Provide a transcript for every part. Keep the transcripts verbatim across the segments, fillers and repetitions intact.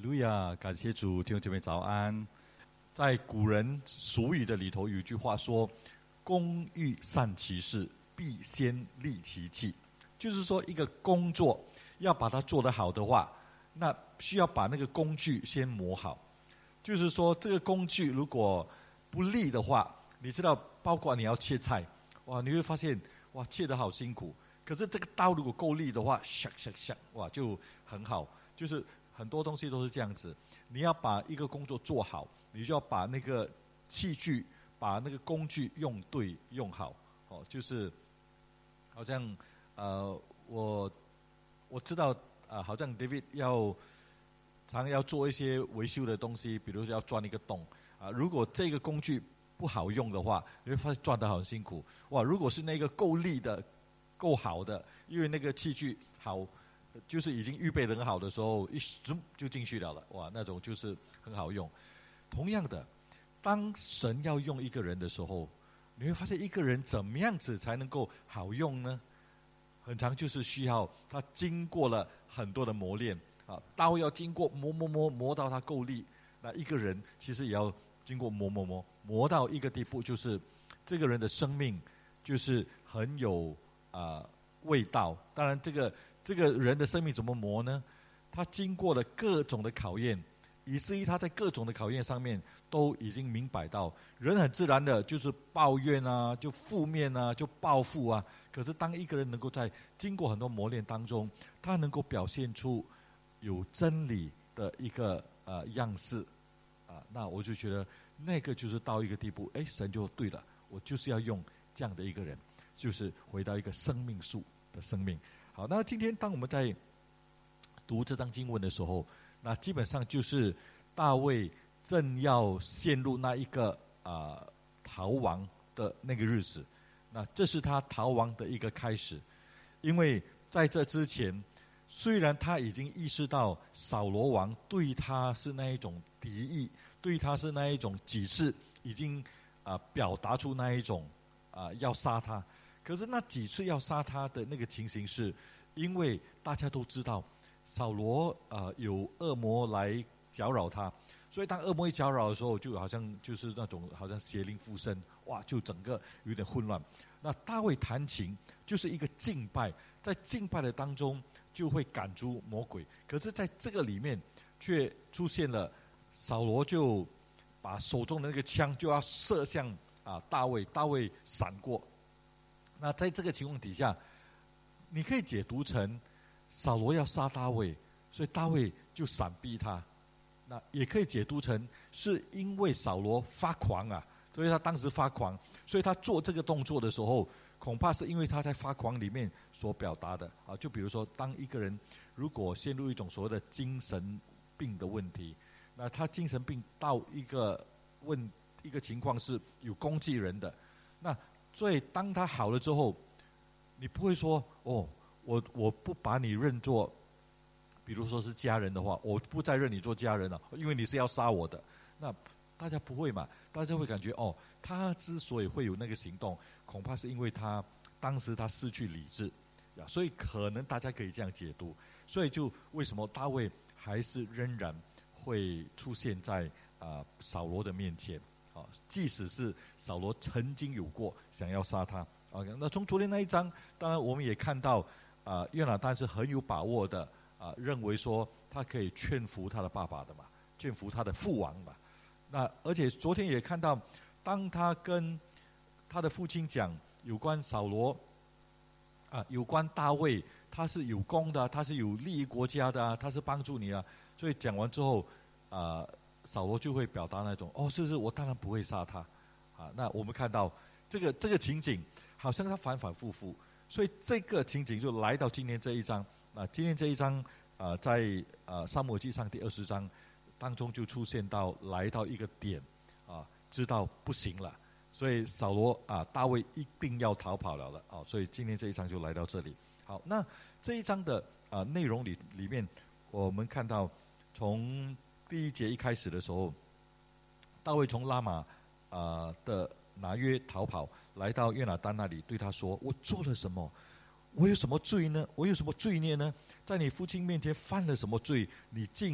路亚，感谢主，弟兄姐妹早安。在古人俗语的里头有一句话说：“工欲善其事，必先利其器。”就是说，一个工作要把它做得好的话，那需要把那个工具先磨好。就是说，这个工具如果不利的话，你知道，包括你要切菜，哇，你会发现，哇，切得好辛苦。可是这个刀如果够利的话，唰唰唰，哇，就很好。就是很多东西都是这样子，你要把一个工作做好，你就要把那个器具、把那个工具用对、用好。哦，就是好像呃，我我知道啊、呃，好像 David 要常要做一些维修的东西，比如说要钻一个洞啊、呃。如果这个工具不好用的话，你会发现钻得很辛苦。哇，如果是那个够力的、够好的，因为那个器具好。就是已经预备得很好的时候，一zoom就进去了了，哇，那种就是很好用。同样的，当神要用一个人的时候，你会发现一个人怎么样子才能够好用呢？很常就是需要他经过了很多的磨练啊，刀要经过磨磨磨磨到他够力，那一个人其实也要经过磨磨磨磨到一个地步，就是这个人的生命就是很有啊、呃、味道。当然这个。这个人的生命怎么磨呢？他经过了各种的考验，以至于他在各种的考验上面都已经明白到，人很自然的就是抱怨啊，就负面啊，就报复啊。可是当一个人能够在经过很多磨练当中，他能够表现出有真理的一个呃样式啊，那我就觉得那个就是到一个地步，哎，神就对了，我就是要用这样的一个人，就是回到一个生命树的生命。好，那今天当我们在读这章经文的时候，那基本上就是大卫正要陷入那一个啊、呃、逃亡的那个日子，那这是他逃亡的一个开始。因为在这之前，虽然他已经意识到扫罗王对他是那一种敌意，对他是那一种几次已经啊、呃、表达出那一种啊、呃、要杀他。可是那几次要杀他的那个情形是，因为大家都知道扫罗呃有恶魔来搅扰他，所以当恶魔一搅扰的时候，就好像就是那种好像邪灵附身，哇，就整个有点混乱。那大卫弹琴就是一个敬拜，在敬拜的当中就会赶出魔鬼。可是在这个里面却出现了扫罗就把手中的那个枪就要射向啊大卫，大卫闪过。那在这个情况底下，你可以解读成扫罗要杀大卫，所以大卫就闪避他。那也可以解读成是因为扫罗发狂啊，所以他当时发狂，所以他做这个动作的时候，恐怕是因为他在发狂里面所表达的啊。就比如说，当一个人如果陷入一种所谓的精神病的问题，那他精神病到一个问一个情况是有攻击人的，那所以当他好了之后，你不会说哦，我我不把你认作，比如说是家人的话，我不再认你做家人了，因为你是要杀我的。那大家不会嘛？大家会感觉哦，他之所以会有那个行动，恐怕是因为他当时他失去理智，所以可能大家可以这样解读。所以就为什么大卫还是仍然会出现在啊、呃、扫罗的面前？啊，即使是扫罗曾经有过想要杀他啊，那从昨天那一章，当然我们也看到啊，约拿单是很有把握的啊，认为说他可以劝服他的爸爸的嘛，劝服他的父王嘛。那而且昨天也看到，当他跟他的父亲讲有关扫罗啊，有关大卫，他是有功的，他是有利益国家的，他是帮助你啊。所以讲完之后啊。扫罗就会表达那种哦，是是，我当然不会杀他，啊，那我们看到这个这个情景，好像他反反复复，所以这个情景就来到今天这一章啊，今天这一章啊，在啊撒母耳记上第二十章当中就出现到来到一个点啊，知道不行了，所以扫罗啊，大卫一定要逃跑了了啊，所以今天这一章就来到这里。好，那这一章的啊内容里里面，我们看到从第一节一开始的时候，大卫从拉玛啊、呃、的拿约逃跑，来到约拿单那里，对他说：“我做了什么？我有什么罪呢？我有什么罪孽呢？在你父亲面前犯了什么罪？你竟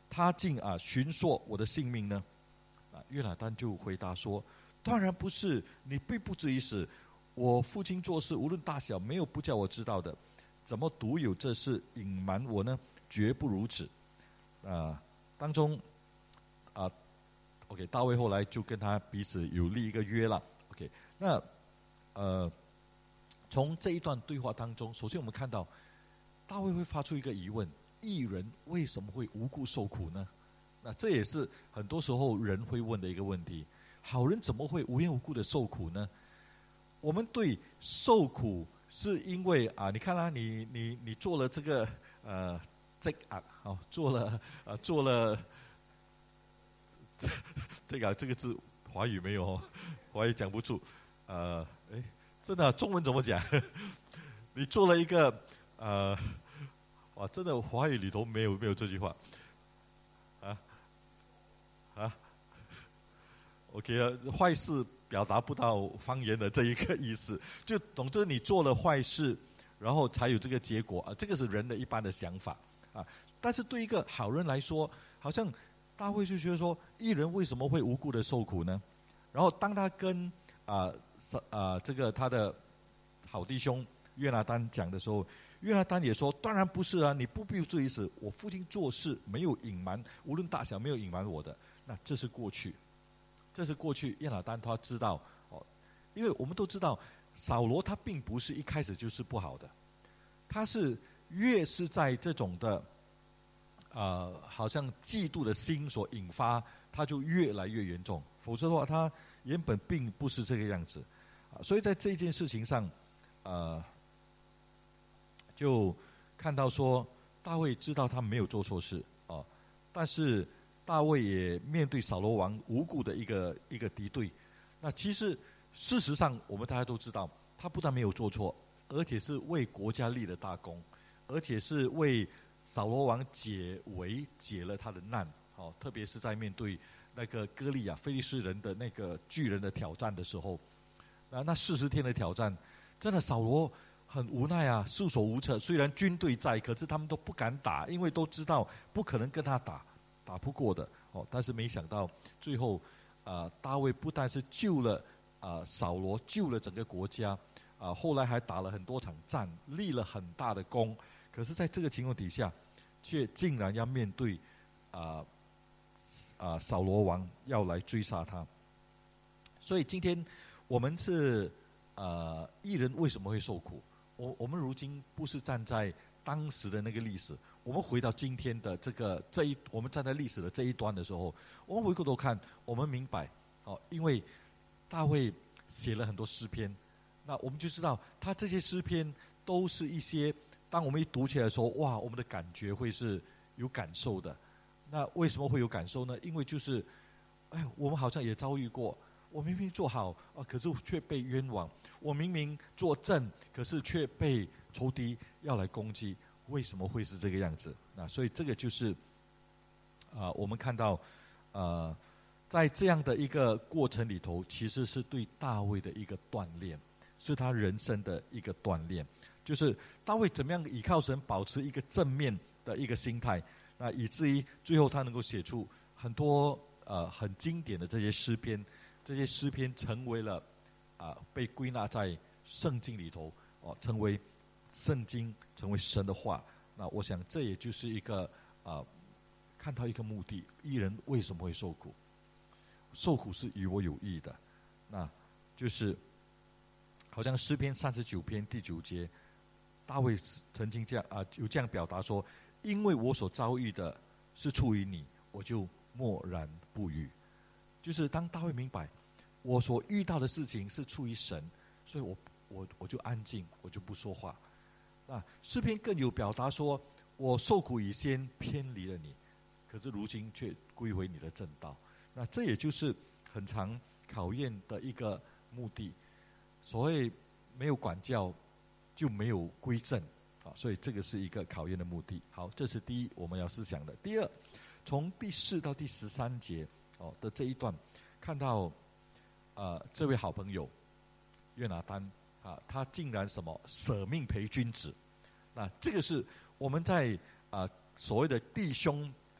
他竟啊寻索我的性命呢？啊，约拿单就回答说：当然不是，你并不至于死。我父亲做事无论大小，没有不叫我知道的，怎么独有这事隐瞒我呢？绝不如此。啊，当中啊 ，OK， 大卫后来就跟他彼此有立一个约了。OK， 那呃，从这一段对话当中，首先我们看到大卫会发出一个疑问：义人为什么会无故受苦呢？那这也是很多时候人会问的一个问题：好人怎么会无缘无故的受苦呢？我们对受苦是因为啊，你看啦、啊，你你你做了这个呃这啊，好、哦、做了呃做了这个、啊、这个字华语没有、哦，华语讲不出，呃，哎，真的、啊、中文怎么讲？你做了一个呃，哇，真的华语里头没有没有这句话，啊啊 ，OK 啊，坏事。表达不到方言的这一个意思，就总之你做了坏事，然后才有这个结果啊，这个是人的一般的想法啊。但是对一个好人来说，好像大卫就觉得说，义人为什么会无故的受苦呢？然后当他跟啊啊这个他的好弟兄约拿单讲的时候，约拿单也说，当然不是啊，你不必至于死，我父亲做事没有隐瞒，无论大小没有隐瞒我的，那这是过去。这是过去，约拿单他知道哦，因为我们都知道，扫罗他并不是一开始就是不好的，他是越是在这种的，呃，好像嫉妒的心所引发，他就越来越严重。否则的话，他原本并不是这个样子，啊，所以在这件事情上，呃，就看到说，大卫知道他没有做错事哦，但是。大卫也面对扫罗王无故的一个一个敌对，那其实事实上我们大家都知道，他不但没有做错，而且是为国家立了大功，而且是为扫罗王解围解了他的难。哦，特别是在面对那个歌利亚非利士人的那个巨人的挑战的时候，那那四十天的挑战，真的扫罗很无奈啊，束手无策。虽然军队在，可是他们都不敢打，因为都知道不可能跟他打。打不过的哦，但是没想到最后，啊、呃，大卫不但是救了啊、呃、扫罗，救了整个国家，啊、呃，后来还打了很多场战，立了很大的功。可是，在这个情况底下，却竟然要面对啊啊、呃呃、扫罗王要来追杀他。所以今天我们是呃义人为什么会受苦？我我们如今不是站在当时的那个历史。我们回到今天的这个这一，我们站在历史的这一端的时候，我们回过头看，我们明白，哦，因为大卫写了很多诗篇，那我们就知道，他这些诗篇都是一些，当我们一读起来的时候，哇，我们的感觉会是有感受的。那为什么会有感受呢？因为就是，哎，我们好像也遭遇过，我明明做好啊，可是却被冤枉；我明明做正，可是却被仇敌要来攻击。为什么会是这个样子？那所以这个就是，啊、呃，我们看到，呃，在这样的一个过程里头，其实是对大卫的一个锻炼，是他人生的一个锻炼。就是大卫怎么样依靠神，保持一个正面的一个心态，那以至于最后他能够写出很多呃很经典的这些诗篇，这些诗篇成为了啊、呃、被归纳在圣经里头哦，成为。圣经成为神的话，那我想这也就是一个啊、呃，看到一个目的：义人为什么会受苦？受苦是与我有益的，那就是好像诗篇三十九篇第九节，大卫曾经这样啊、呃，有这样表达说：因为我所遭遇的是出于你，我就默然不语。就是当大卫明白我所遇到的事情是出于神，所以我我我就安静，我就不说话。啊，诗篇更有表达说，我受苦以先偏离了你，可是如今却归回你的正道。那这也就是很常考验的一个目的。所谓没有管教，就没有归正啊，所以这个是一个考验的目的。好，这是第一我们要思想的。第二，从第四到第十三节哦的这一段，看到呃这位好朋友约拿单。啊，他竟然什么舍命陪君子，那这个是我们在啊所谓的弟兄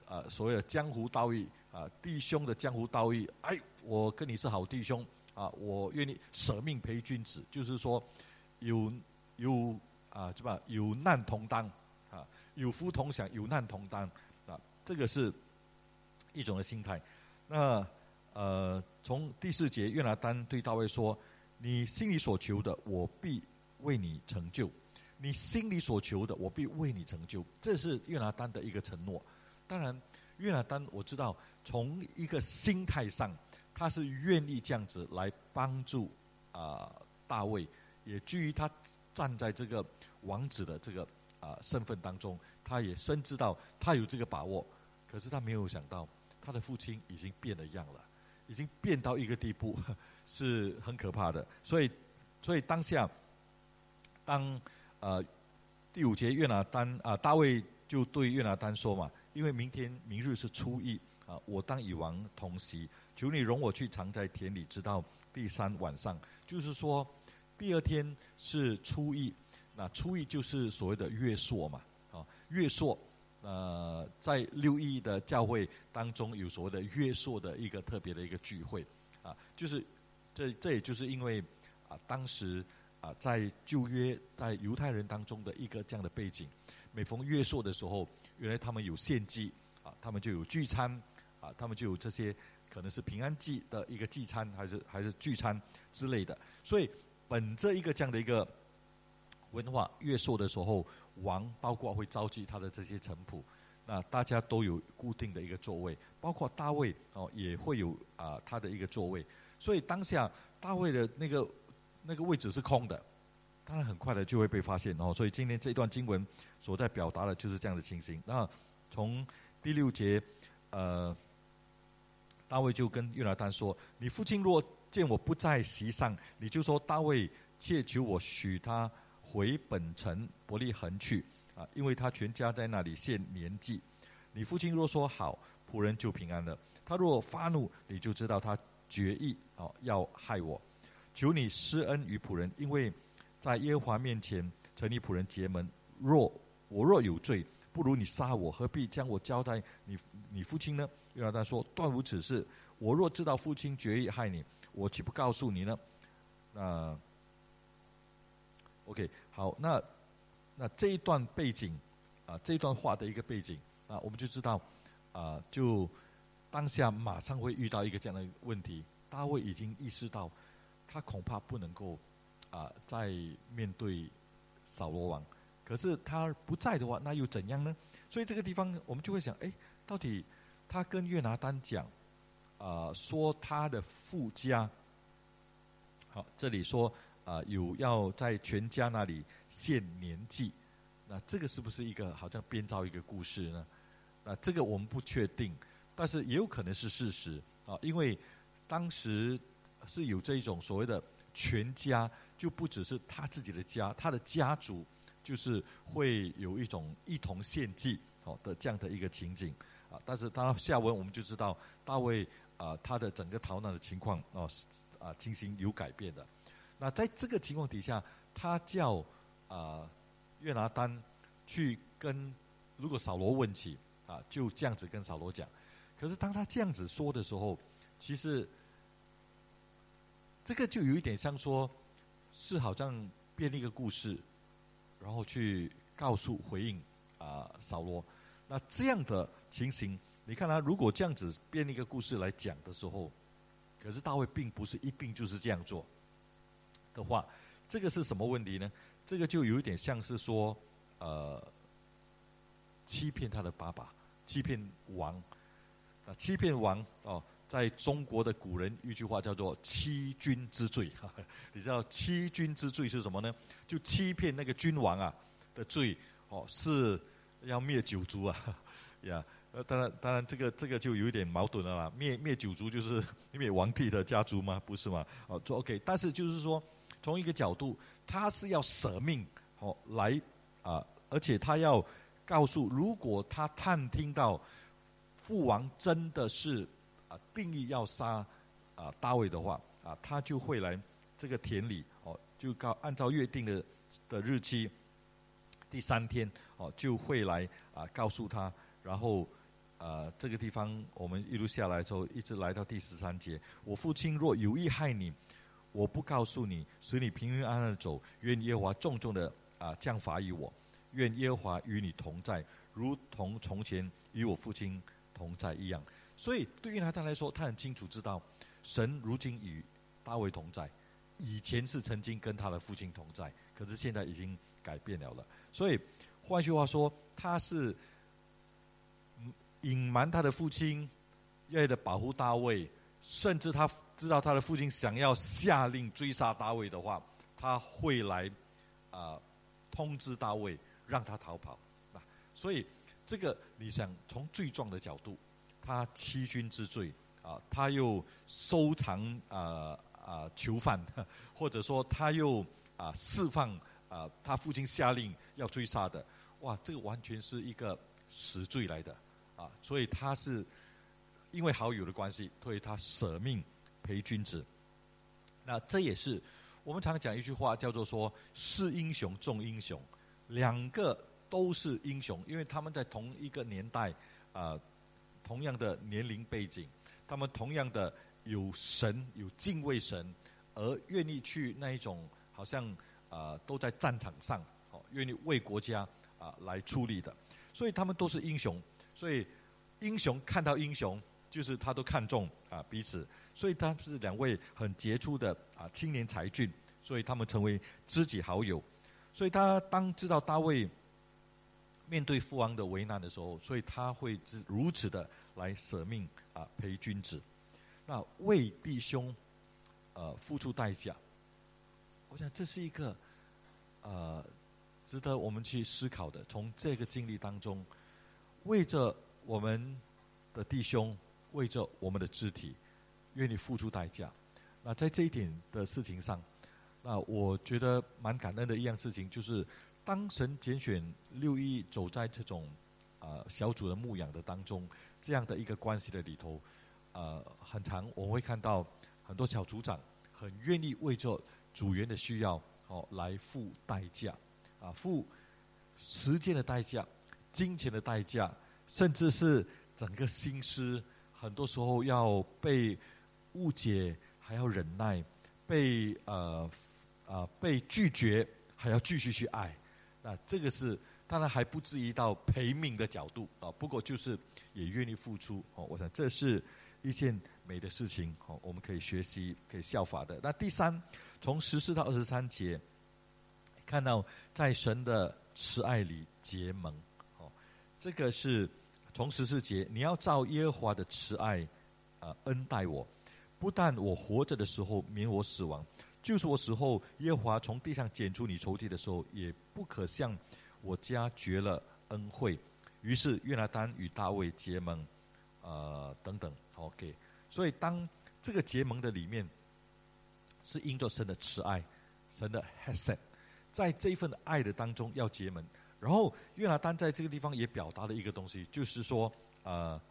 啊所谓的江湖道义啊，弟兄的江湖道义，哎，我跟你是好弟兄啊，我愿意舍命陪君子，就是说有有啊，是吧？有难同当啊，有福同享，有难同当啊，这个是一种的心态。那呃，从第四节，约拿单对大卫说：“你心里所求的，我必为你成就；你心里所求的，我必为你成就。”这是约拿单的一个承诺。当然，约拿单我知道，从一个心态上，他是愿意这样子来帮助啊、呃、大卫，也基于他站在这个王子的这个啊、呃、身份当中，他也深知道他有这个把握。可是他没有想到，他的父亲已经变了样了，已经变到一个地步，是很可怕的。所以，所以当下，当呃第五节约拿单啊、呃，大卫就对约拿单说嘛，因为明天明日是初一啊、呃，我当与王同席，求你容我去藏在田里，直到第三晚上。就是说，第二天是初一，那初一就是所谓的月朔嘛，啊，月朔。呃，在六一的教会当中，有所谓的月朔的一个特别的一个聚会，啊，就是这这也就是因为啊，当时啊，在旧约在犹太人当中的一个这样的背景，每逢月朔的时候，原来他们有献祭啊，他们就有聚餐啊，他们就有这些可能是平安祭的一个祭餐，还是还是聚餐之类的，所以本着一个这样的一个文化，月朔的时候，王包括会召集他的这些臣仆，那大家都有固定的一个座位，包括大卫哦也会有啊、呃、他的一个座位，所以当下大卫的那个那个位置是空的，当然很快的就会被发现哦。所以今天这段经文所在表达的就是这样的情形。那从第六节，呃，大卫就跟约拿单说：“你父亲若见我不在席上，你就说大卫切求我许他回本城伯利恒去啊，因为他全家在那里献年祭。你父亲若说好，仆人就平安了；他若发怒，你就知道他决意哦要害我。求你施恩于仆人，因为在耶和华面前曾与仆人结盟。若我若有罪，不如你杀我，何必将我交代你你父亲呢？”约拿单说：“断无此事。我若知道父亲决意害你，我岂不告诉你呢？”那。OK， 好，那那这一段背景啊，这一段话的一个背景啊，我们就知道啊，就当下马上会遇到一个这样的问题。大卫已经意识到，他恐怕不能够啊再面对扫罗王。可是他不在的话，那又怎样呢？所以这个地方我们就会想，哎，到底他跟约拿单讲啊，说他的父家，好，这里说。啊，有要在全家那里献年祭，那这个是不是一个好像编造一个故事呢？啊，这个我们不确定，但是也有可能是事实啊，因为当时是有这一种所谓的全家，就不只是他自己的家，他的家族就是会有一种一同献祭好的这样的一个情景啊。但是他下文我们就知道大卫啊，他的整个逃难的情况哦啊情形有改变的。那在这个情况底下，他叫啊、呃、约拿单去跟，如果扫罗问起啊，就这样子跟扫罗讲。可是当他这样子说的时候，其实这个就有一点像说，是好像编一个故事，然后去告诉回应啊、呃、扫罗。那这样的情形，你看他如果这样子编一个故事来讲的时候，可是大卫并不是一定就是这样做。的话，这个是什么问题呢？这个就有一点像是说，呃，欺骗他的爸爸，欺骗王，啊，欺骗王哦，在中国的古人一句话叫做欺君之罪。你知道欺君之罪是什么呢？就欺骗那个君王啊的罪哦，是要灭九族啊，呀。呃，当然，当然，这个这个就有一点矛盾了啦。灭灭九族就是灭皇帝的家族吗？不是吗？哦，就 OK。但是就是说，从一个角度，他是要舍命哦来啊、呃，而且他要告诉，如果他探听到父王真的是啊、呃、定义要杀啊、呃、大卫的话啊、呃，他就会来这个田里哦，就告按照约定的的日期，第三天哦就会来啊、呃、告诉他，然后。 呃这个地方我们一路下来之后，一直来到第十三节。我父亲若有意害你，我不告诉你，使你平平安安的走，愿耶和华重重的啊降罚于我，愿耶和华与你同在，如同从前与我父亲同在一样。所以对约拿单来说，他很清楚知道，神如今与大卫同在，以前是曾经跟他的父亲同在，可是现在已经改变了了。所以换句话说，他是隐瞒他的父亲，为了保护大卫，甚至他知道他的父亲想要下令追杀大卫的话，他会来啊、呃、通知大卫，让他逃跑。那所以这个你想从罪状的角度，他欺君之罪啊，他又收藏啊啊囚犯，或者说他又啊释放啊他父亲下令要追杀的，哇，这个完全是一个死罪来的啊！所以他是因为好友的关系，所以他舍命陪君子。那这也是我们常讲一句话，叫做说是英雄重英雄，两个都是英雄，因为他们在同一个年代啊。呃同样的年龄背景，他们同样的有神有敬畏神，而愿意去那一种好像啊、呃、都在战场上，哦，愿意为国家啊、呃、来出力的，所以他们都是英雄。所以英雄看到英雄，就是他都看重啊、呃、彼此，所以他是两位很杰出的啊、呃、青年才俊，所以他们成为知己好友。所以他当知道大卫面对父王的为难的时候，所以他会如此的来舍命啊陪君子，那为弟兄呃付出代价。我想这是一个呃值得我们去思考的。从这个经历当中，为着我们的弟兄，为着我们的肢体，愿意付出代价。那在这一点的事情上，那我觉得蛮感恩的一样事情就是。当神拣选六一走在这种呃小组的牧养的当中，这样的一个关系的里头，呃，很长我们会看到很多小组长很愿意为着组员的需要哦来付代价，啊，付时间的代价、金钱的代价，甚至是整个心思，很多时候要被误解，还要忍耐，被呃啊、呃、被拒绝，还要继续去爱。那这个是当然还不至于到赔命的角度啊，不过就是也愿意付出哦。我想这是一件美的事情哦，我们可以学习、可以效法的。那第三，从十四到二十三节，看到在神的慈爱里结盟哦，这个是从十四节，你要照耶和华的慈爱啊、呃、恩待我，不但我活着的时候免我死亡。就是我死后，耶和华从地上剪除你仇敌的时候，也不可向我家绝了恩惠。于是约拿单与大卫结盟，呃，等等 ，OK。所以当这个结盟的里面，是因着神的慈爱，神的 hesed， 在这一份爱的当中要结盟。然后约拿单在这个地方也表达了一个东西，就是说，呃，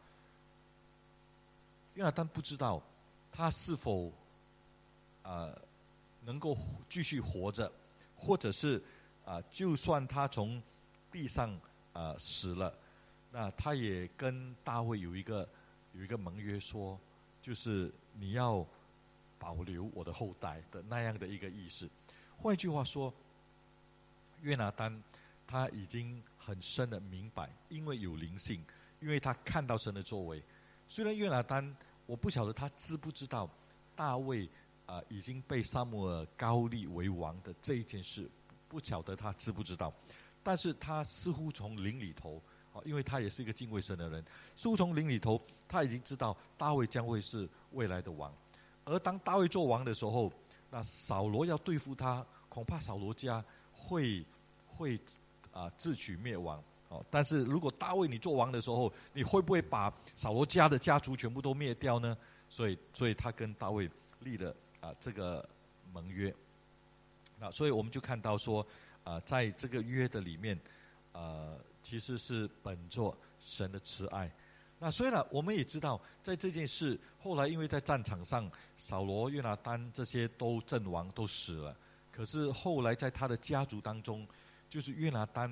约拿单不知道他是否，呃。能够继续活着，或者是啊、呃，就算他从地上啊、呃、死了，那他也跟大卫有一个有一个盟约说，就是你要保留我的后代的那样的一个意思。换句话说，约拿单他已经很深的明白，因为有灵性，因为他看到神的作为。虽然约拿单，我不晓得他知不知道大卫。啊、呃，已经被撒母耳膏立为王的这一件事，不晓得他知不知道，但是他似乎从灵里头，啊，因为他也是一个敬畏神的人，似乎从灵里头，他已经知道大卫将会是未来的王，而当大卫做王的时候，那扫罗要对付他，恐怕扫罗家会会啊、呃、自取灭亡，哦，但是如果大卫你做王的时候，你会不会把扫罗家的家族全部都灭掉呢？所以，所以他跟大卫立了。啊，这个盟约，那所以我们就看到说，啊，在这个约的里面，呃，其实是本着神的慈爱。那虽然我们也知道，在这件事后来，因为在战场上，扫罗、约拿单这些都阵亡、都死了。可是后来在他的家族当中，就是约拿单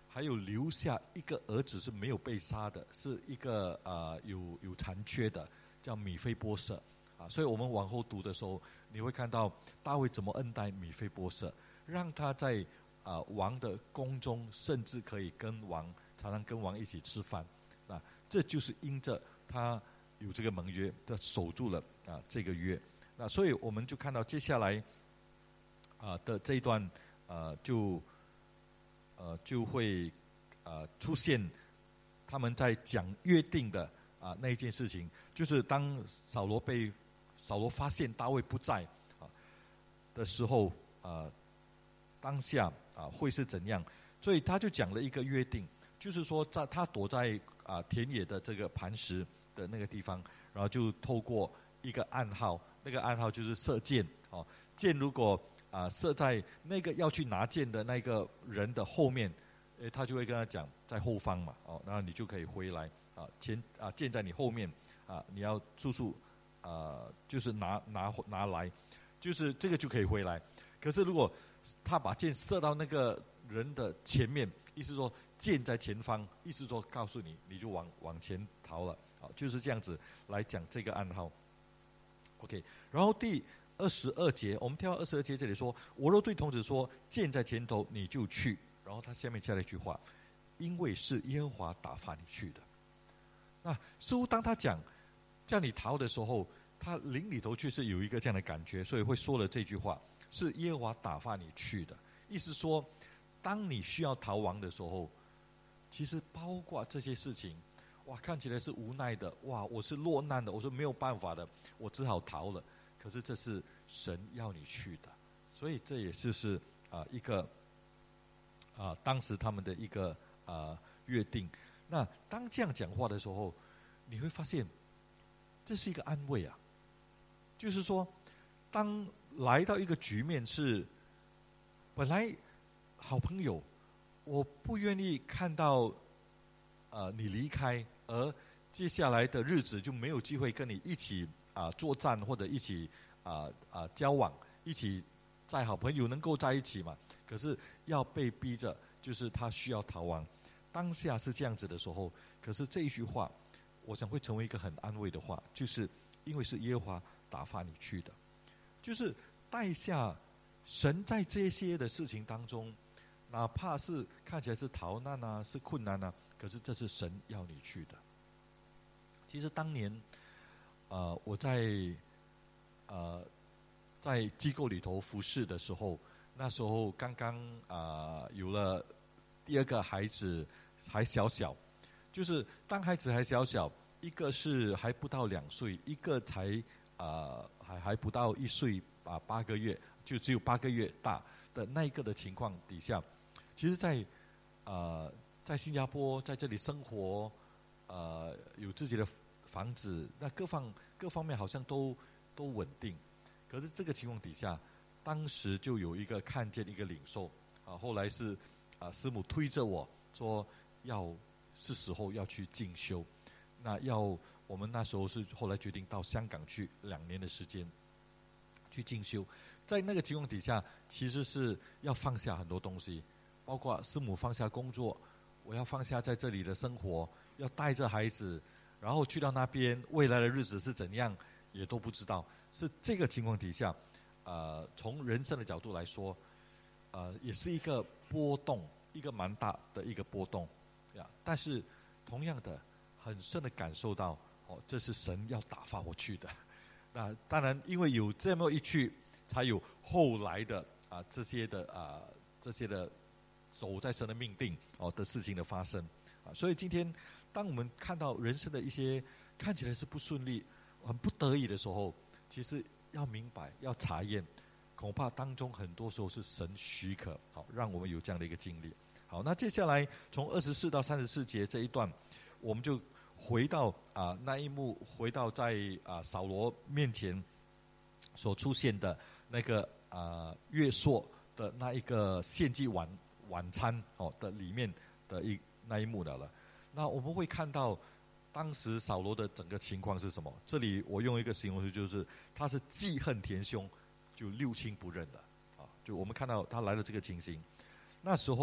还有留下一个儿子是没有被杀的，是一个呃有有残缺的，叫米非波设啊。所以我们往后读的时候，你会看到大卫怎么恩待米非波设，让他在啊、呃、王的宫中，甚至可以跟王常常跟王一起吃饭啊。这就是因着他有这个盟约，他守住了啊这个约。那所以我们就看到接下来啊、呃、的这一段呃就呃就会呃出现他们在讲约定的啊、呃、那一件事情，就是当扫罗被扫罗发现大卫不在啊的时候啊、呃、当下啊、呃、会是怎样？所以他就讲了一个约定，就是说在他躲在啊、呃、田野的这个磐石的那个地方，然后就透过一个暗号。那个暗号就是射箭，哦，箭如果啊、呃、射在那个要去拿箭的那个人的后面，诶，他就会跟他讲在后方嘛，哦，然后你就可以回来啊，前啊箭在你后面啊，你要速速啊，就是拿拿拿来，就是这个就可以回来。可是如果他把箭射到那个人的前面，意思说箭在前方，意思说告诉你你就往往前逃了，啊，就是这样子来讲这个暗号。OK， 然后第二十二节，我们跳到二十二节这里说：“我若对童子说，箭在前头，你就去。”然后他下面加了一句话：“因为是耶和华打发你去的。”那似乎当他讲叫你逃的时候，他灵里头却是有一个这样的感觉，所以会说了这句话：“是耶和华打发你去的。”意思说，当你需要逃亡的时候，其实包括这些事情。哇，看起来是无奈的，哇，我是落难的，我说没有办法的，我只好逃了。可是这是神要你去的，所以这也就是啊、呃、一个啊、呃、当时他们的一个啊、呃、约定。那当这样讲话的时候，你会发现这是一个安慰啊，就是说，当来到一个局面是本来好朋友，我不愿意看到呃你离开。而接下来的日子就没有机会跟你一起啊、呃、作战，或者一起啊啊、呃呃、交往，一起在好朋友能够在一起嘛。可是要被逼着，就是他需要逃亡。当下是这样子的时候，可是这一句话，我想会成为一个很安慰的话，就是因为是耶和华打发你去的，就是带下神在这些的事情当中，哪怕是看起来是逃难啊，是困难啊。可是这是神要你去的。其实当年，呃，我在呃在机构里头服侍的时候，那时候刚刚啊、呃、有了第二个孩子，还小小，就是当孩子还小小，一个是还不到两岁，一个才啊、呃、还还不到一岁啊、呃、八个月，就只有八个月大的那一个的情况底下，其实在呃。在新加坡，在这里生活，呃，有自己的房子，那各方各方面好像都都稳定。可是这个情况底下，当时就有一个看见一个领受啊，后来是啊师母推着我说，要是时候要去进修。那要我们那时候是后来决定到香港去两年的时间去进修。在那个情况底下，其实是要放下很多东西，包括师母放下工作。我要放下在这里的生活，要带着孩子，然后去到那边，未来的日子是怎样，也都不知道。是这个情况底下，呃，从人生的角度来说，呃，也是一个波动，一个蛮大的一个波动，呀。但是同样的，很深的感受到，哦，这是神要打发我去的。那当然，因为有这么一去，才有后来的啊、呃、这些的啊、呃、这些的。走在神的命定哦的事情的发生啊，所以今天当我们看到人生的一些看起来是不顺利、很不得已的时候，其实要明白、要查验，恐怕当中很多时候是神许可，好让我们有这样的一个经历。好，那接下来从二十四到三十四节这一段，我们就回到啊那一幕，回到在啊扫罗面前所出现的那个啊约瑟的那一个献祭晚。晚餐哦的里面的一那一幕的了，那我们会看到当时扫罗的整个情况是什么？这里我用一个形容词，就是他是记恨填胸，就六亲不认的啊。就我们看到他来了这个情形，那时候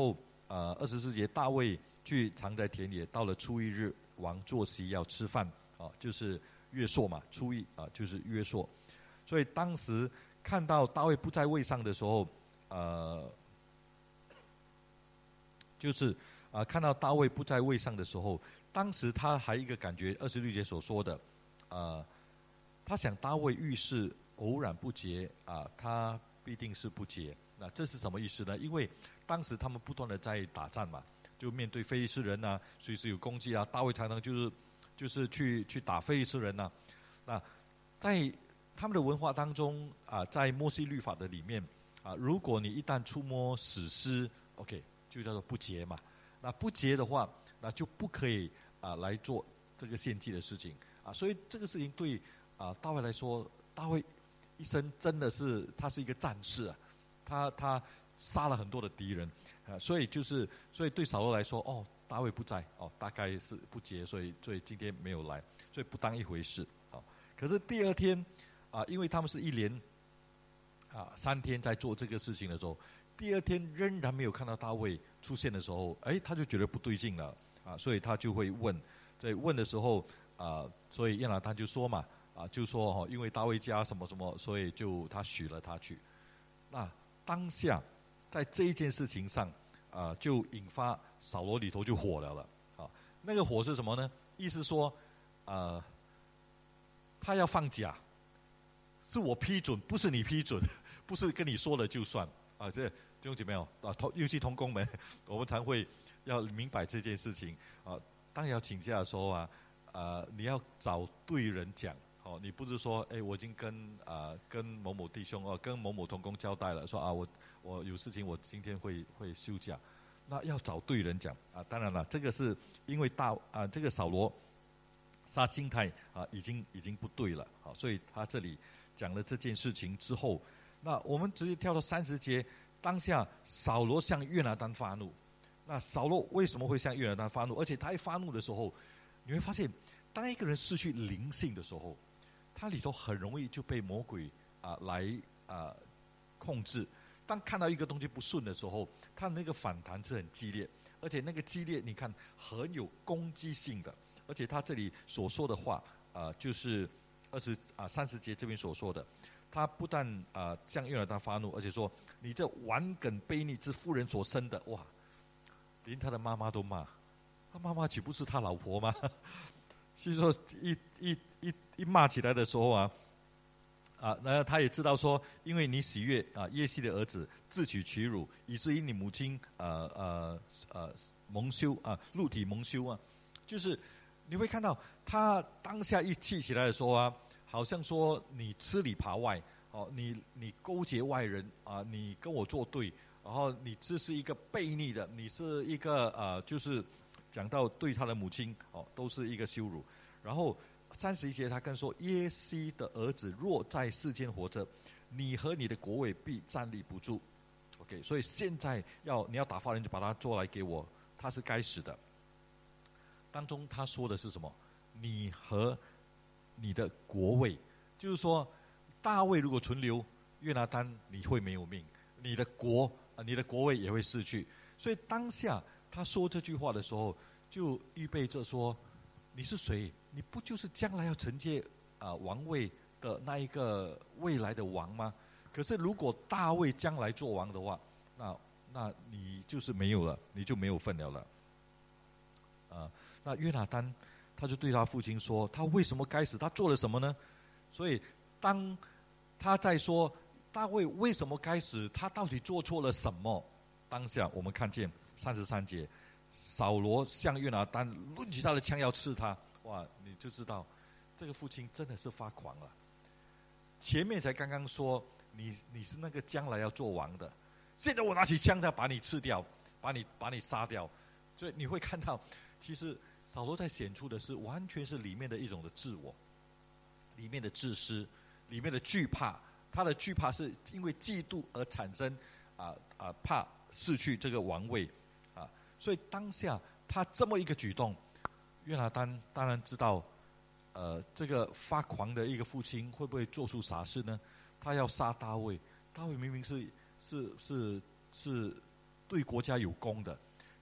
呃二十四节，大卫去藏在田野，到了初一日，王坐席要吃饭，啊，就是月朔嘛，初一啊就是月朔，所以当时看到大卫不在位上的时候，呃，就是啊、呃、看到大卫不在位上的时候，当时他还一个感觉，二十六节所说的，呃，他想大卫遇事偶然不洁啊，他必定是不洁。那这是什么意思呢？因为当时他们不断的在打仗嘛，就面对非利士人啊，随时有攻击啊，大卫常常就是就是去去打非利士人啊。那在他们的文化当中啊，在摩西律法的里面啊，如果你一旦触摸死尸 ，OK， 就叫做不洁嘛。那不洁的话，那就不可以啊来做这个献祭的事情啊。所以这个事情对啊大卫来说，大卫一生真的是他是一个战士啊。他他杀了很多的敌人，啊，所以就是所以对扫罗来说，哦，大卫不在，哦，大概是不洁，所以所以今天没有来，所以不当一回事，啊。可是第二天，啊，因为他们是一连啊三天在做这个事情的时候，第二天仍然没有看到大卫出现的时候，哎，他就觉得不对劲了，啊，所以他就会问，在问的时候，啊，所以亚拿单就说嘛，啊，就说哦，因为大卫家什么什么，所以就他许了他去，那。当下，在这一件事情上，啊、呃，就引发扫罗里头就火了了，啊，那个火是什么呢？意思说，呃，他要放假，是我批准，不是你批准，不是跟你说了就算，啊，这弟兄姐妹哦，啊，尤其同工们，我们常会要明白这件事情，啊，当要请假的时候啊，啊，你要找对人讲。哦，你不是说，哎，我已经跟啊、呃、跟某某弟兄哦，跟某某同工交代了，说啊，我我有事情，我今天会会休假，那要找对人讲啊。当然了，这个是因为大啊、呃，这个扫罗他心态啊已经已经不对了，好，所以他这里讲了这件事情之后，那我们直接跳到三十节，当下扫罗向约拿单发怒。那扫罗为什么会向约拿单发怒？而且他一发怒的时候，你会发现，当一个人失去灵性的时候，他里头很容易就被魔鬼啊、呃、来啊、呃、控制。当看到一个东西不顺的时候，他那个反弹是很激烈，而且那个激烈，你看很有攻击性的。而且他这里所说的话啊、呃，就是二十啊三十节这边所说的，他不但啊、呃、向约拿单发怒，而且说你这顽梗悖逆之妇人所生的，哇，连他的妈妈都骂，他妈妈岂不是他老婆吗？所以说一一一一骂起来的时候啊，啊，那他也知道说，因为你喜悦啊耶西的儿子自取其辱，以至于你母亲呃呃呃蒙羞啊，露体蒙羞啊，就是你会看到他当下一气起来的时候啊，好像说你吃里扒外，哦，你你勾结外人啊，你跟我作对，然后你这是一个悖逆的，你是一个呃就是。讲到对他的母亲哦，都是一个羞辱。然后三十一节他更说：耶西的儿子若在世间活着，你和你的国位必站立不住。OK， 所以现在要你要打发人就把他捉来给我，他是该死的。当中他说的是什么？你和你的国位，就是说大卫如果存留，约拿单你会没有命，你的国啊，你的国位也会失去。所以当下。他说这句话的时候，就预备着说：“你是谁？你不就是将来要承接啊、呃、王位的那一个未来的王吗？可是如果大卫将来做王的话，那那你就是没有了，你就没有份了了。”啊、呃，那约拿单他就对他父亲说：“他为什么该死？他做了什么呢？”所以当他在说大卫为什么该死，他到底做错了什么？当下我们看见。三十三节，扫罗向约拿单抡起他的枪要刺他，哇！你就知道，这个父亲真的是发狂了。前面才刚刚说你你是那个将来要做王的，现在我拿起枪要把你刺掉，把你把你杀掉。所以你会看到，其实扫罗在显出的是完全是里面的一种的自我，里面的自私，里面的惧怕。他的惧怕是因为嫉妒而产生，啊、呃、啊、呃、怕失去这个王位。所以当下他这么一个举动，约拿单当然知道，呃，这个发狂的一个父亲会不会做出傻事呢？他要杀大卫，大卫明明是是是是对国家有功的，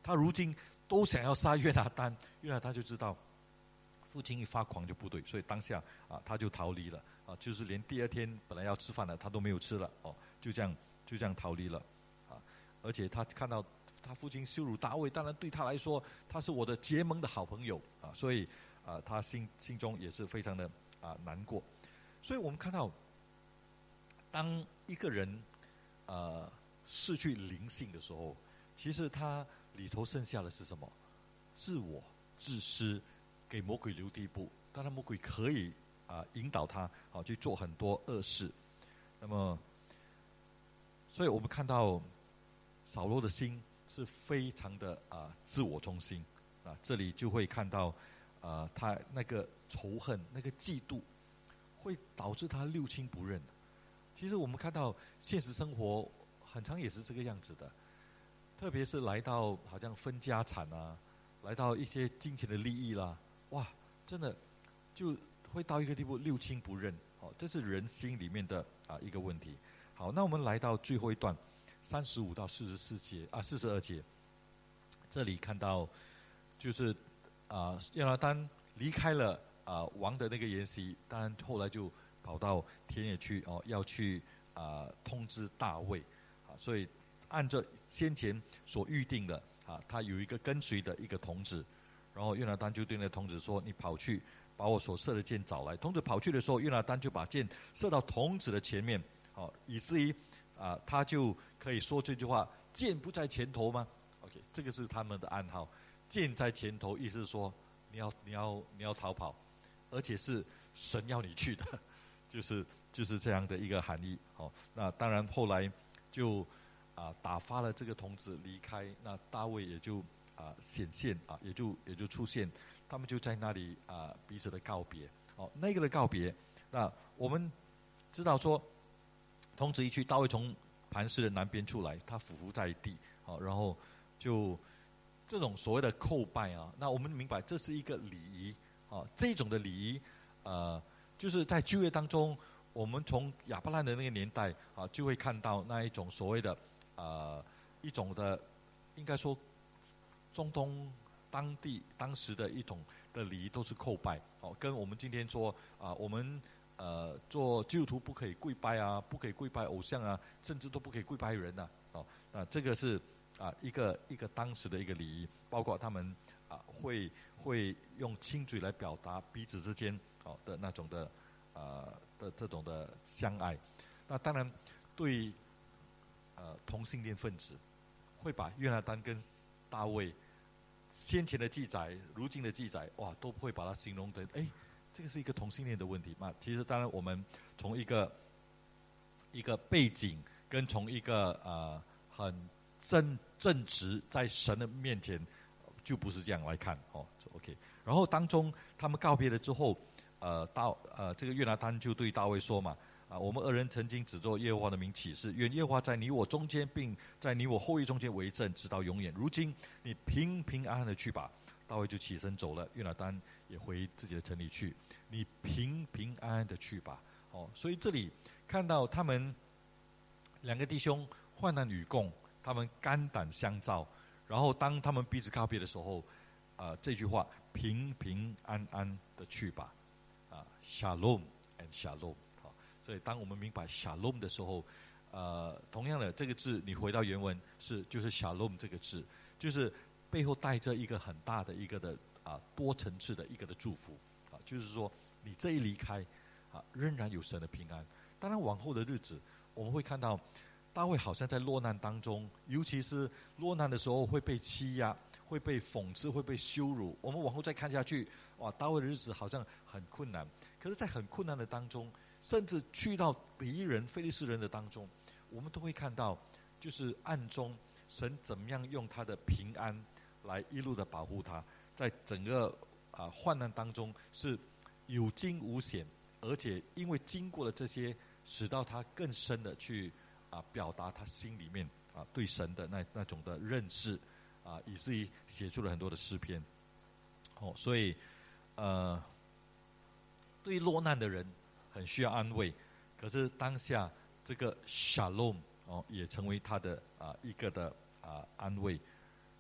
他如今都想要杀约拿单，约拿单就知道父亲一发狂就不对，所以当下啊他就逃离了啊，就是连第二天本来要吃饭的他都没有吃了哦，就这样就这样逃离了啊，而且他看到他父亲羞辱大卫，当然对他来说他是我的结盟的好朋友啊，所以啊他心心中也是非常的啊难过，所以我们看到当一个人呃失去灵性的时候，其实他里头剩下的是什么？自我、自私，给魔鬼留地步。当然，魔鬼可以啊、呃、引导他啊、呃、去做很多恶事。那么，所以我们看到扫罗的心是非常的啊、呃、自我中心啊，这里就会看到啊、呃、他那个仇恨、那个嫉妒，会导致他六亲不认。其实我们看到现实生活很常也是这个样子的。特别是来到好像分家产啊，来到一些金钱的利益啦，哇，真的就会到一个地步六亲不认，哦，这是人心里面的啊一个问题。好，那我们来到最后一段，三十五到四十四节啊，四十二节，这里看到就是啊，约拿单离开了啊王的那个筵席，当然后来就跑到田野去哦，要去啊通知大卫啊，所以。按照先前所预定的啊，他有一个跟随的一个童子，然后约拿单就对那个童子说：“你跑去把我所射的箭找来。”童子跑去的时候，约拿单就把箭射到童子的前面，好、哦，以至于啊，他就可以说这句话：“箭不在前头吗 ？”OK， 这个是他们的暗号。箭在前头，意思是说你要你要你要逃跑，而且是神要你去的，就是就是这样的一个含义。好、哦，那当然后来就。啊，打发了这个童子离开，那大卫也就啊显现啊，也就也就出现，他们就在那里啊彼此的告别。哦，那个的告别，那我们知道说，童子一去，大卫从磐石的南边出来，他俯伏在地，好、哦，然后就这种所谓的叩拜啊，那我们明白这是一个礼仪啊，这种的礼仪，呃，就是在旧约当中，我们从亚伯兰的那个年代啊，就会看到那一种所谓的。呃，一种的，应该说，中东当地当时的一种的礼仪都是叩拜，哦，跟我们今天说啊、呃，我们呃做基督徒不可以跪拜啊，不可以跪拜偶像啊，甚至都不可以跪拜人呐、啊，哦，那这个是啊、呃、一个一个当时的一个礼仪，包括他们啊、呃、会会用亲嘴来表达彼此之间哦的那种的啊、呃、的这种的相爱，那当然对。呃，同性恋分子会把约拿单跟大卫先前的记载、如今的记载，哇，都会把它形容的，哎，这个是一个同性恋的问题嘛？其实，当然我们从一个一个背景，跟从一个呃很正正直在神的面前，就不是这样来看哦。OK， 然后当中他们告别了之后，呃，大呃这个约拿单就对大卫说嘛。啊，我们二人曾经只做耶和华的名起誓，愿耶和华在你我中间，并在你我后裔中间为证，直到永远。如今你平平安安的去吧。大卫就起身走了，约拿单也回自己的城里去。你平平安安的去吧。哦，所以这里看到他们两个弟兄患难与共，他们肝胆相照。然后当他们彼此告别的时候，啊、呃，这句话平平安安的去吧。啊 ，Shalom and Shalom。所以，当我们明白 shalom 的时候，呃，同样的这个字，你回到原文是就是 shalom 这个字，就是背后带着一个很大的一个的啊多层次的一个的祝福啊，就是说你这一离开啊，仍然有神的平安。当然，往后的日子我们会看到大卫好像在落难当中，尤其是落难的时候会被欺压、会被讽刺、会被羞辱。我们往后再看下去，哇，大卫的日子好像很困难。可是，在很困难的当中，甚至去到敌人非利士人的当中，我们都会看到，就是暗中神怎么样用他的平安来一路的保护他，在整个啊、呃、患难当中是有惊无险，而且因为经过了这些，使到他更深的去啊、呃、表达他心里面啊、呃、对神的那那种的认识啊、呃，以至于写出了很多的诗篇。哦，所以呃，对于落难的人。很需要安慰，可是当下这个 shalom 哦，也成为他的啊、呃、一个的啊、呃、安慰。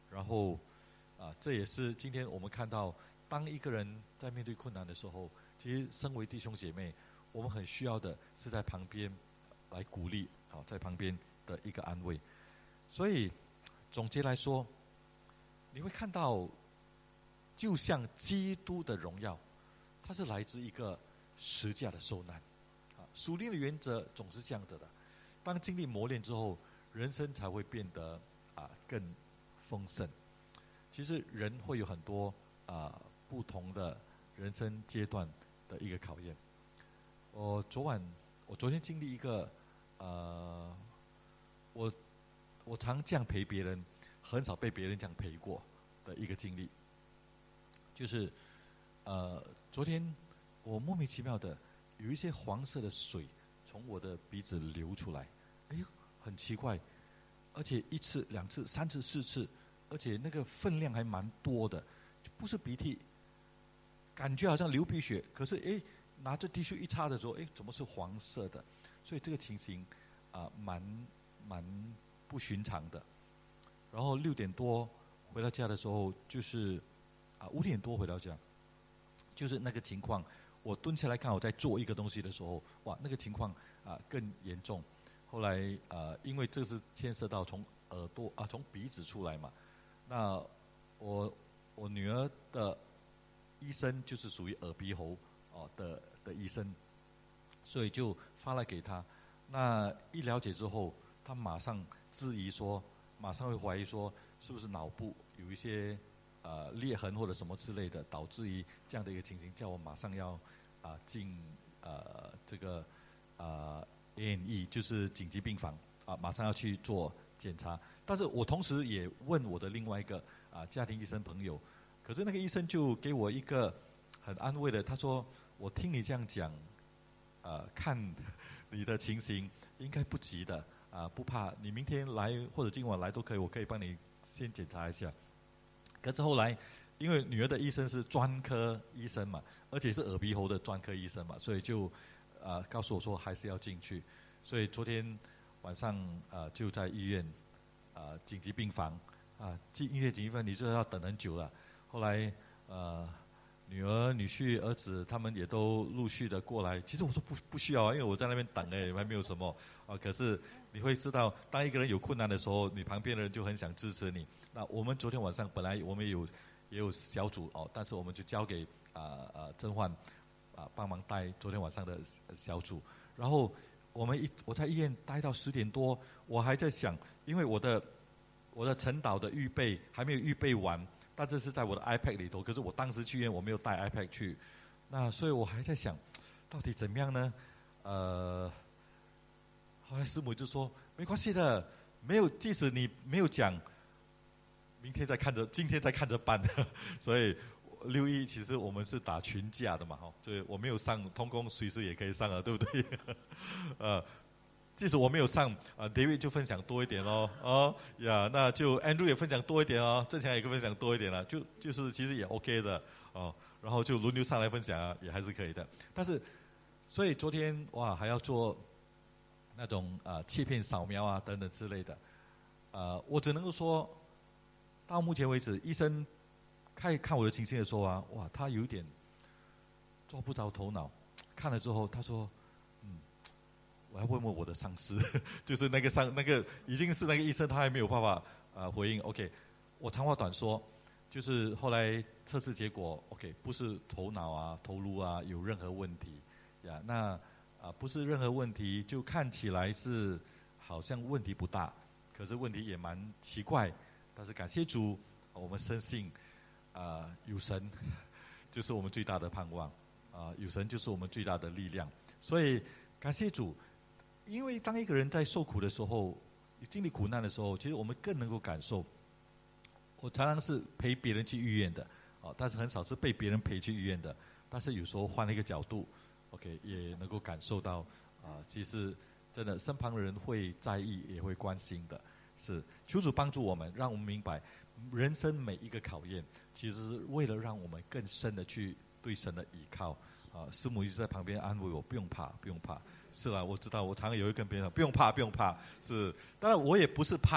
然后啊，这也是今天我们看到，当一个人在面对困难的时候，其实身为弟兄姐妹，我们很需要的是在旁边来鼓励，啊，在旁边的一个安慰。所以总结来说，你会看到，就像基督的荣耀，它是来自一个十架的受难。啊，属灵的原则总是这样子的。当经历磨练之后，人生才会变得啊更丰盛。其实人会有很多啊不同的人生阶段的一个考验。我昨晚，我昨天经历一个呃，我我常这样陪别人，很少被别人这样陪过的一个经历，就是呃，昨天我莫名其妙的有一些黄色的水从我的鼻子流出来，哎呦，很奇怪，而且一次、两次、三次、四次，而且那个分量还蛮多的，不是鼻涕，感觉好像流鼻血，可是哎，拿着 T 恤一擦的时候，哎，怎么是黄色的？所以这个情形啊，蛮蛮不寻常的。然后六点多回到家的时候，就是啊五点多回到家，就是那个情况。我蹲下来看我在做一个东西的时候，哇，那个情况啊更严重。后来呃，因为这是牵涉到从耳朵啊从鼻子出来嘛，那我我女儿的医生就是属于耳鼻喉哦的的医生，所以就发来给他。那一了解之后，他马上质疑说，马上会怀疑说，是不是脑部有一些呃裂痕或者什么之类的，导致于这样的一个情形，叫我马上要啊、呃、进呃这个啊、呃、A and E， 就是紧急病房啊，马上要去做检查。但是我同时也问我的另外一个啊、呃、家庭医生朋友，可是那个医生就给我一个很安慰的，他说：“我听你这样讲，呃，看你的情形应该不急的啊、呃，不怕，你明天来或者今晚来都可以，我可以帮你先检查一下。”可是后来，因为女儿的医生是专科医生嘛，而且是耳鼻喉的专科医生嘛，所以就呃告诉我说还是要进去。所以昨天晚上呃就在医院啊、呃、紧急病房啊，进医院紧急病房你就要等很久了。后来呃女儿、女婿、儿子他们也都陆续的过来。其实我说不不需要啊，因为我在那边等哎，还没有什么啊。可是你会知道，当一个人有困难的时候，你旁边的人就很想支持你。那我们昨天晚上本来我们有也有小组哦，但是我们就交给啊啊甄焕啊帮忙带昨天晚上的小组。然后我们一我在医院待到十点多，我还在想，因为我的我的晨祷的预备还没有预备完，但这是在我的 iPad 里头。可是我当时去医院我没有带 iPad 去，那所以我还在想，到底怎么样呢？呃，后来师母就说没关系的，没有，即使你没有讲。明天再看着，今天再看着办，所以六一其实我们是打群架的嘛，哈，所以我没有上，通工随时也可以上啊，对不对？呃，即使我没有上，啊 ，David 就分享多一点哦，哦呀，那就 Andrew 也分享多一点哦，郑强也分享多一点了，就就是其实也 OK 的哦，然后就轮流上来分享啊，也还是可以的。但是，所以昨天哇还要做那种啊、呃、切片扫描啊等等之类的，呃，我只能够说。到目前为止，医生看看我的情形的时候啊，哇，他有一点抓不着头脑。看了之后，他说：“嗯，我要问问我的上司，就是那个上那个已经是那个医生，他还没有办法啊、呃、回应。OK， 我长话短说，就是后来测试结果 OK， 不是头脑啊、头颅啊有任何问题呀，那啊、呃、不是任何问题，就看起来是好像问题不大，可是问题也蛮奇怪。”但是感谢主，我们深信，啊、呃，有神就是我们最大的盼望，啊、呃，有神就是我们最大的力量。所以感谢主，因为当一个人在受苦的时候，经历苦难的时候，其实我们更能够感受。我常常是陪别人去医院的，啊、哦，但是很少是被别人陪去医院的。但是有时候换了一个角度 ，OK， 也能够感受到，啊、呃，其实真的身旁的人会在意，也会关心的。是，求主帮助我们，让我们明白，人生每一个考验，其实是为了让我们更深的去对神的依靠。啊，师母一直在旁边安慰我，不用怕，不用怕。是啦，我知道，我常常也会跟别人说，不用怕，不用怕。是，当然我也不是怕，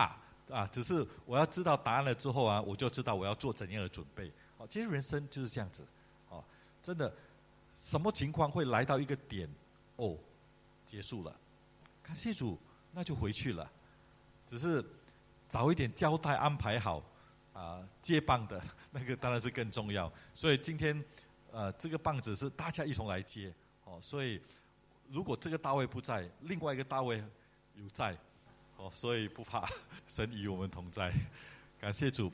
啊，只是我要知道答案了之后啊，我就知道我要做怎样的准备。哦，其实人生就是这样子，哦，真的，什么情况会来到一个点，哦，结束了，感谢主，那就回去了，只是早一点交代安排好，啊，接棒的那个当然是更重要。所以今天，呃，这个棒子是大家一同来接，哦，所以如果这个大卫不在，另外一个大卫有在。哦，所以不怕，神与我们同在，感谢主。